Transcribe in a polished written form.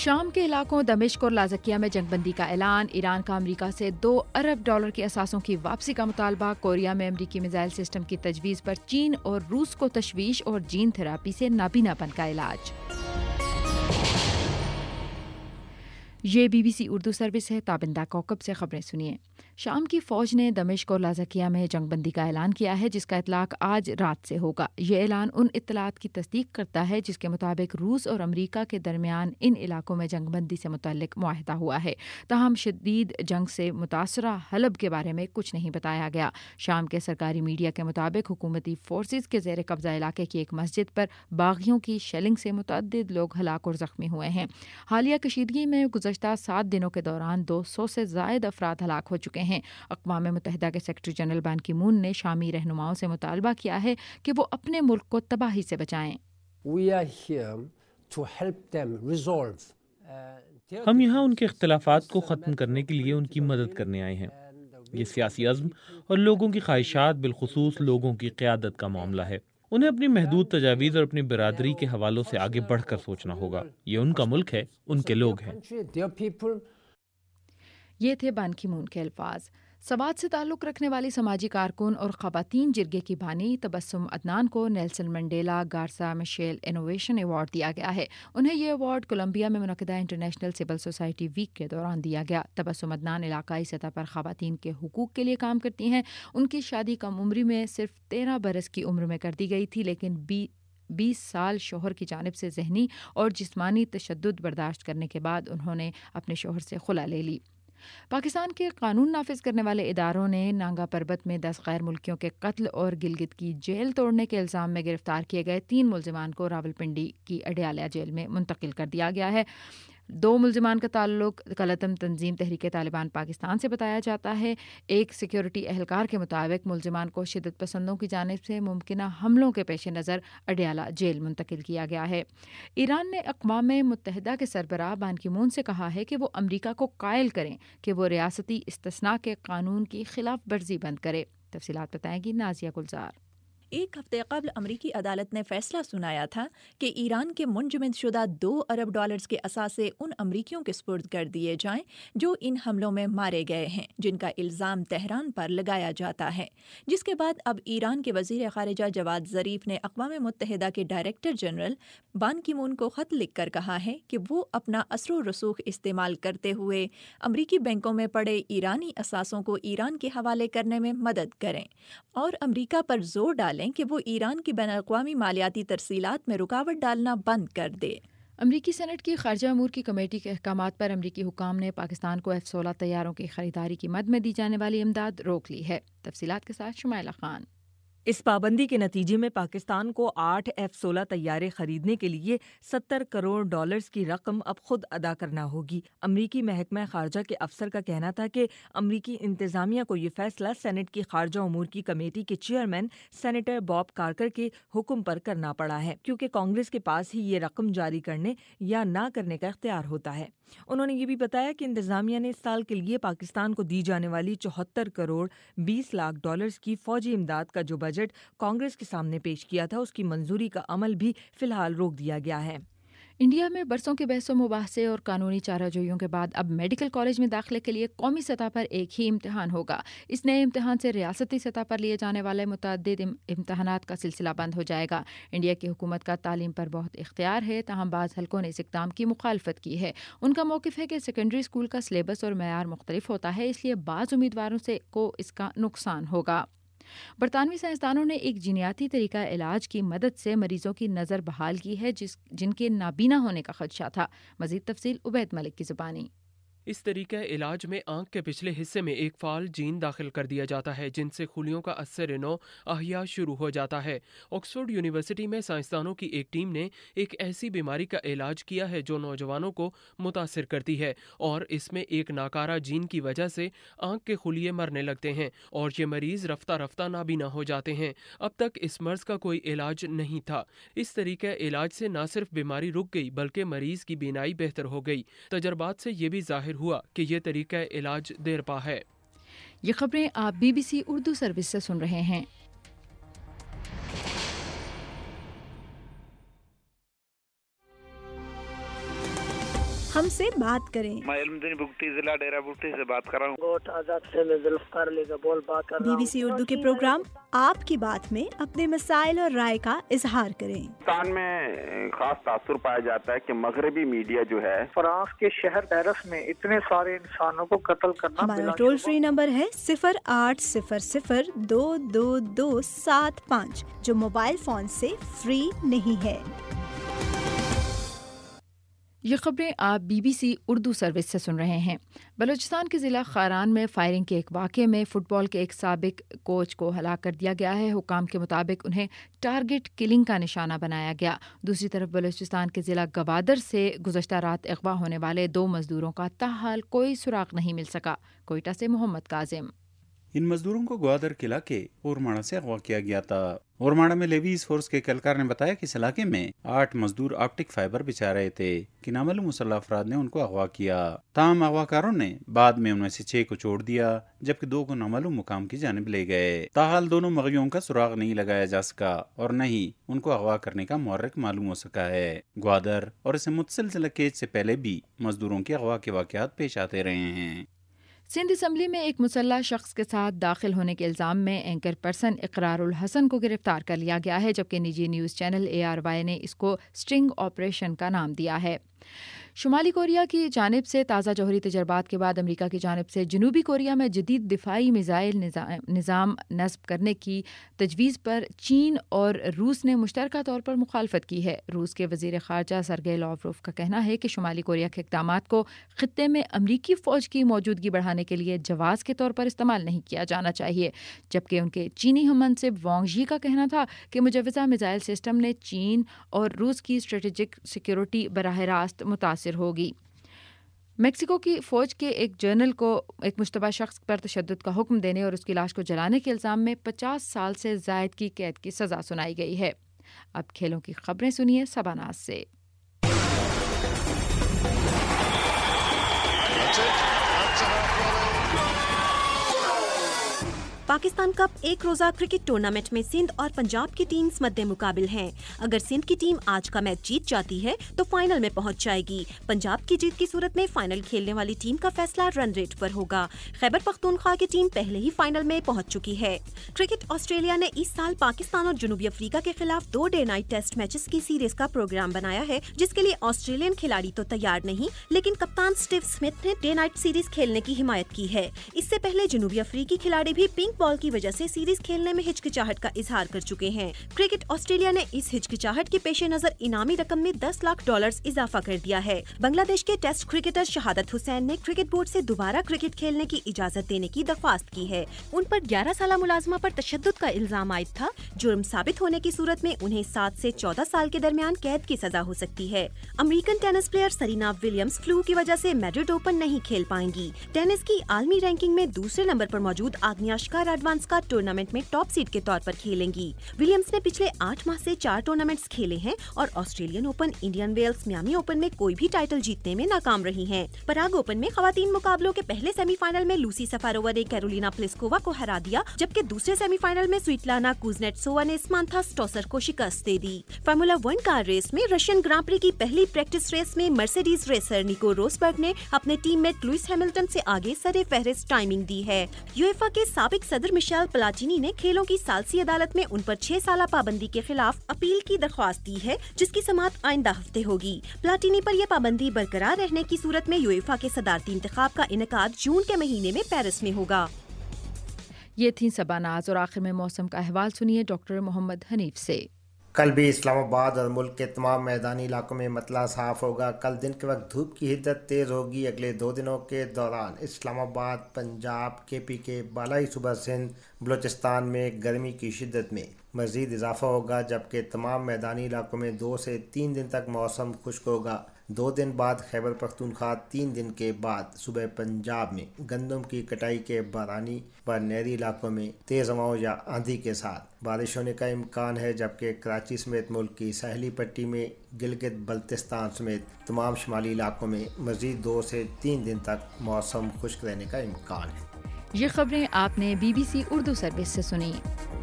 شام کے علاقوں دمشق اور لازکیہ میں جنگ بندی کا اعلان، ایران کا امریکہ سے $2 ارب کے اثاثوں کی واپسی کا مطالبہ، کوریا میں امریکی میزائل سسٹم کی تجویز پر چین اور روس کو تشویش، اور جین تھراپی سے نابینا پن کا علاج۔ یہ BBC اردو سروس ہے۔ تابندہ کوکب سے خبریں سنیے۔ شام کی فوج نے دمشق اور لازکیہ میں جنگ بندی کا اعلان کیا ہے، جس کا اطلاق آج رات سے ہوگا۔ یہ اعلان ان اطلاعات کی تصدیق کرتا ہے جس کے مطابق روس اور امریکہ کے درمیان ان علاقوں میں جنگ بندی سے متعلق معاہدہ ہوا ہے۔ تاہم شدید جنگ سے متاثرہ حلب کے بارے میں کچھ نہیں بتایا گیا۔ شام کے سرکاری میڈیا کے مطابق حکومتی فورسز کے زیر قبضہ علاقے کی ایک مسجد پر باغیوں کی شیلنگ سے متعدد لوگ ہلاک اور زخمی ہوئے ہیں۔ حالیہ کشیدگی میں گزشتہ 7 دنوں کے دوران 200 سے زائد افراد ہلاک ہو چکے ہیں۔ اقوام متحدہ کے سیکرٹری جنرل بان کی مون نے شامی رہنماؤں سے مطالبہ کیا ہے کہ وہ اپنے ملک کو تباہی سے بچائیں۔ ہم یہاں ان کے اختلافات کو ختم کرنے کے لیے ان کی مدد کرنے آئے ہیں۔ یہ سیاسی عزم اور لوگوں کی خواہشات، بالخصوص لوگوں کی قیادت کا معاملہ ہے۔ انہیں اپنی محدود تجاویز اور اپنی برادری کے حوالوں سے آگے بڑھ کر سوچنا ہوگا۔ یہ ان کا ملک ہے، ان کے لوگ ہیں۔ یہ تھے بان کی مون کے الفاظ۔ سوات سے تعلق رکھنے والی سماجی کارکن اور خواتین جرگے کی بانی تبسم عدنان کو Nelson Mandela Graca Machel innovation award دیا گیا ہے۔ انہیں یہ ایوارڈ کولمبیا میں منعقدہ انٹرنیشنل سول سوسائٹی ویک کے دوران دیا گیا۔ تبسم عدنان علاقائی سطح پر خواتین کے حقوق کے لیے کام کرتی ہیں۔ ان کی شادی کم عمری میں صرف 13 برس کی عمر میں کر دی گئی تھی، لیکن 20 سال شوہر کی جانب سے ذہنی اور جسمانی تشدد برداشت کرنے کے بعد انہوں نے اپنے شوہر سے خلا لے لی۔ پاکستان کے قانون نافذ کرنے والے اداروں نے نانگا پربت میں 10 غیر ملکیوں کے قتل اور گلگت کی جیل توڑنے کے الزام میں گرفتار کیے گئے 3 ملزمان کو راولپنڈی کی اڈیالہ جیل میں منتقل کر دیا گیا ہے۔ 2 ملزمان کا تعلق کلتم تنظیم تحریک طالبان پاکستان سے بتایا جاتا ہے۔ ایک سیکیورٹی اہلکار کے مطابق ملزمان کو شدت پسندوں کی جانب سے ممکنہ حملوں کے پیش نظر اڈیالہ جیل منتقل کیا گیا ہے۔ ایران نے اقوام متحدہ کے سربراہ بان کی مون سے کہا ہے کہ وہ امریکہ کو قائل کریں کہ وہ ریاستی استثناء کے قانون کی خلاف ورزی بند کرے۔ تفصیلات بتائیں گی نازیہ گلزار۔ ایک ہفتے قبل امریکی عدالت نے فیصلہ سنایا تھا کہ ایران کے منجمد شدہ $2 ارب کے اثاثے ان امریکیوں کے سپرد کر دیے جائیں جو ان حملوں میں مارے گئے ہیں، جن کا الزام تہران پر لگایا جاتا ہے، جس کے بعد اب ایران کے وزیر خارجہ جواد ظریف نے اقوام متحدہ کے ڈائریکٹر جنرل بان کی مون کو خط لکھ کر کہا ہے کہ وہ اپنا اثر و رسوخ استعمال کرتے ہوئے امریکی بینکوں میں پڑے ایرانی اثاثوں کو ایران کے حوالے کرنے میں مدد کریں اور امریکہ پر زور ڈالیں کہ وہ ایران کی بین الاقوامی مالیاتی ترسیلات میں رکاوٹ ڈالنا بند کر دے۔ امریکی سینٹ کی خارجہ امور کی کمیٹی کے احکامات پر امریکی حکام نے پاکستان کو F-16 طیاروں کی خریداری کی مد میں دی جانے والی امداد روک لی ہے۔ تفصیلات کے ساتھ شمائلہ خان۔ اس پابندی کے نتیجے میں پاکستان کو 8 F-16 طیارے خریدنے کے لیے $70 کروڑ کی رقم اب خود ادا کرنا ہوگی۔ امریکی محکمہ خارجہ کے افسر کا کہنا تھا کہ امریکی انتظامیہ کو یہ فیصلہ سینٹ کی خارجہ امور کی کمیٹی کے چیئرمین سینیٹر باب کارکر کے حکم پر کرنا پڑا ہے، کیونکہ کانگریس کے پاس ہی یہ رقم جاری کرنے یا نہ کرنے کا اختیار ہوتا ہے۔ انہوں نے یہ بھی بتایا کہ انتظامیہ نے اس سال کے لیے پاکستان کو دی جانے والی $74 کروڑ 20 لاکھ کی فوجی امداد کا جو بجٹ کانگریس کے سامنے پیش کیا تھا، اس کی منظوری کا عمل بھی فی الحال روک دیا گیا ہے۔ انڈیا میں برسوں کے بحث و مباحثے اور قانونی چارہ جوئیوں کے بعد اب میڈیکل کالج میں داخلے کے لیے قومی سطح پر ایک ہی امتحان ہوگا۔ اس نئے امتحان سے ریاستی سطح پر لیے جانے والے متعدد امتحانات کا سلسلہ بند ہو جائے گا۔ انڈیا کی حکومت کا تعلیم پر بہت اختیار ہے، تاہم بعض حلقوں نے اس اقدام کی مخالفت کی ہے۔ ان کا موقف ہے کہ سیکنڈری اسکول کا سلیبس اور معیار مختلف ہوتا ہے، اس لیے بعض امیدواروں کو اس کا نقصان ہوگا۔ برطانوی سائنسدانوں نے ایک جینیاتی طریقہ علاج کی مدد سے مریضوں کی نظر بحال کی ہے جن کے نابینا ہونے کا خدشہ تھا۔ مزید تفصیل عبید ملک کی زبانی۔ اس طریقہ علاج میں آنکھ کے پچھلے حصے میں ایک فعال جین داخل کر دیا جاتا ہے جن سے خلیوں کا اثر نو احیا شروع ہو جاتا ہے۔ آکسفورڈ یونیورسٹی میں سائنسدانوں کی ایک ٹیم نے ایک ایسی بیماری کا علاج کیا ہے جو نوجوانوں کو متاثر کرتی ہے، اور اس میں ایک ناکارہ جین کی وجہ سے آنکھ کے خلیے مرنے لگتے ہیں اور یہ مریض رفتہ رفتہ نابینا ہو جاتے ہیں۔ اب تک اس مرض کا کوئی علاج نہیں تھا۔ اس طریقہ علاج سے نہ صرف بیماری رک گئی بلکہ مریض کی بینائی بہتر ہو گئی۔ تجربات سے یہ بھی ظاہر ہوا کہ یہ طریقہ علاج دیر پا ہے۔ یہ خبریں آپ BBC اردو سروس سے سن رہے ہیں۔ ہم سے بات کریں۔ میں علمدین بگٹی ضلع ڈیرہ بگٹی سے بات کر رہا ہوں۔ گوٹ آزاد سے میں ذوالفقار علی کا بول بات کر رہا ہوں۔ BBC اردو کے پروگرام آپ کی بات میں اپنے مسائل اور رائے کا اظہار کریں۔ پاکستان میں خاص تاثر پایا جاتا ہے کہ مغربی میڈیا جو ہے فرانس کے شہر پیرس میں اتنے سارے انسانوں کو قتل کرنا، ہمارا ٹول فری نمبر ہے 0800-222-75 جو موبائل فون سے فری نہیں ہے۔ یہ خبریں آپ BBC اردو سروس سے سن رہے ہیں۔ بلوچستان کے ضلع خاران میں فائرنگ کے ایک واقعے میں فٹ بال کے ایک سابق کوچ کو ہلاک کر دیا گیا ہے۔ حکام کے مطابق انہیں ٹارگٹ کلنگ کا نشانہ بنایا گیا۔ دوسری طرف بلوچستان کے ضلع گوادر سے گزشتہ رات اغوا ہونے والے 2 مزدوروں کا تاحال کوئی سراغ نہیں مل سکا۔ کوئٹہ سے محمد کاظم۔ ان مزدوروں کو گوادر کے علاقے اورماڑا سے اغوا کیا گیا تھا۔ اورماڑا میں لیویز فورس کے اہلکار نے بتایا کہ اس علاقے میں 8 مزدور آپٹک فائبر بچھا رہے تھے کہ نامعلوم مسلح افراد نے ان کو اغوا کیا۔ تاہم اغوا کاروں نے بعد میں ان میں سے 6 کو چھوڑ دیا جبکہ 2 کو نامعلوم مقام کی جانب لے گئے۔ تاحال دونوں مغیوں کا سراغ نہیں لگایا جا سکا اور نہ ہی ان کو اغوا کرنے کا محرک معلوم ہو سکا ہے۔ گوادر اور اسے متصل ضلع کیچ سے پہلے بھی مزدوروں کے اغوا کے واقعات پیش آتے رہے ہیں۔ سندھ اسمبلی میں ایک مسلح شخص کے ساتھ داخل ہونے کے الزام میں اینکر پرسن اقرار الحسن کو گرفتار کر لیا گیا ہے، جبکہ نجی نیوز چینل ARY نے اس کو سٹنگ آپریشن کا نام دیا ہے۔ شمالی کوریا کی جانب سے تازہ جوہری تجربات کے بعد امریکہ کی جانب سے جنوبی کوریا میں جدید دفاعی میزائل نظام نصب کرنے کی تجویز پر چین اور روس نے مشترکہ طور پر مخالفت کی ہے۔ روس کے وزیر خارجہ سرگئی لاوروف کا کہنا ہے کہ شمالی کوریا کے اقدامات کو خطے میں امریکی فوج کی موجودگی بڑھانے کے لیے جواز کے طور پر استعمال نہیں کیا جانا چاہیے، جبکہ ان کے چینی ہم منصب وانگ ژی کا کہنا تھا کہ مجوزہ میزائل سسٹم نے چین اور روس کی اسٹریٹجک سیکیورٹی براہ راست متاثر ہوگی۔ میکسیکو کی فوج کے ایک جنرل کو ایک مشتبہ شخص پر تشدد کا حکم دینے اور اس کی لاش کو جلانے کے الزام میں 50 سال سے زائد کی قید کی سزا سنائی گئی ہے۔ اب کھیلوں کی خبریں سنیے سباناز سے۔ پاکستان کپ ایک روزہ کرکٹ ٹورنامنٹ میں سندھ اور پنجاب کی ٹیمز مد مقابل ہیں۔ اگر سندھ کی ٹیم آج کا میچ جیت جاتی ہے تو فائنل میں پہنچ جائے گی۔ پنجاب کی جیت کی صورت میں فائنل کھیلنے والی ٹیم کا فیصلہ رن ریٹ پر ہوگا۔ خیبر پختونخوا کی ٹیم پہلے ہی فائنل میں پہنچ چکی ہے۔ کرکٹ آسٹریلیا نے اس سال پاکستان اور جنوبی افریقہ کے خلاف 2 ڈے نائٹ ٹیسٹ میچز کی سیریز کا پروگرام بنایا ہے، جس کے لیے آسٹریلین کھلاڑی تو تیار نہیں، لیکن کپتان اسٹیو اسمتھ نے ڈے نائٹ سیریز کھیلنے کی حمایت کی ہے۔ اس سے پہلے جنوبی افریقی کھلاڑی بھی پنک بال کی وجہ سے سیریز کھیلنے میں ہچکچاہٹ کا اظہار کر چکے ہیں۔ کرکٹ آسٹریلیا نے اس ہچکچاہٹ کے پیش نظر انعامی رقم میں $10 لاکھ اضافہ کر دیا ہے۔ بنگلہ دیش کے ٹیسٹ کرکٹر شہادت حسین نے کرکٹ بورڈ سے دوبارہ کرکٹ کھیلنے کی اجازت دینے کی درخواست کی ہے۔ ان پر 11 سالہ ملازمہ پر تشدد کا الزام عائد تھا۔ جرم ثابت ہونے کی صورت میں انہیں 7 سے 14 سال کے درمیان قید کی سزا ہو سکتی ہے۔ American tennis player Serena Williams flu کی وجہ سے میڈرڈ اوپن نہیں کھیل پائیں گی۔ ٹینس کی عالمی رینکنگ میں دوسرے نمبر پر موجود آگنیاشکا راڈوانسکا ٹورنامنٹ میں ٹاپ سیڈ کے طور پر کھیلیں گی۔ ولیمز نے پچھلے 8 ماہ سے 4 ٹورنامنٹس کھیلے ہیں اور Australian Open, Indian Wells, Miami Open میں کوئی بھی ٹائٹل جیتنے میں ناکام رہی ہیں۔ پراگ اوپن میں خواتین مقابلوں کے پہلے سیمی فائنل میں لوسی سفارووا نے کیرولینا پلیسکووا کو ہرا دیا، جبکہ دوسرے سیمی فائنل میں سویتلانا کوزنیٹسووا نے سمانتھا سٹوسر کو شکست دے دی۔ فارمولا 1 کار ریس میں رشین گرانڈ پری کی پہلی پریکٹس ریس میں مرسیڈیز ریسر نیکو روسبرگ نے اپنے ٹیم میٹ لوئس ہیملٹن سے آگے سر فہرست ٹائمنگ دی ہے۔ یوایفا کے سابق صدر مشیل پلاٹینی نے کھیلوں کی ثالثی عدالت میں ان پر 6 سالہ پابندی کے خلاف اپیل کی درخواست دی ہے، جس کی سماعت آئندہ ہفتے ہوگی۔ پلاٹینی پر یہ پابندی برقرار رہنے کی صورت میں یوایفا کے صدارتی انتخاب کا انعقاد جون کے مہینے میں پیرس میں ہوگا۔ یہ تھیں سباناز اور آخر میں موسم کا احوال سنیے ڈاکٹر محمد حنیف سے۔ کل بھی اسلام آباد اور ملک کے تمام میدانی علاقوں میں مطلع صاف ہوگا۔ کل دن کے وقت دھوپ کی حدت تیز ہوگی۔ اگلے 2 دنوں کے دوران اسلام آباد، پنجاب، KP کے بالائی صوبہ سندھ، بلوچستان میں گرمی کی شدت میں مزید اضافہ ہوگا، جبکہ تمام میدانی علاقوں میں 2 سے 3 دن تک موسم خشک ہوگا۔ 2 دن بعد خیبر پختونخوا، 3 دن کے بعد صوبہ پنجاب میں گندم کی کٹائی کے بارانی و نہری علاقوں میں تیز ہواؤں یا آندھی کے ساتھ بارش ہونے کا امکان ہے، جبکہ کراچی سمیت ملک کی ساحلی پٹی میں گلگت بلتستان سمیت تمام شمالی علاقوں میں مزید 2 سے 3 دن تک موسم خشک رہنے کا امکان ہے۔ یہ خبریں آپ نے BBC اردو سروس سے سنی۔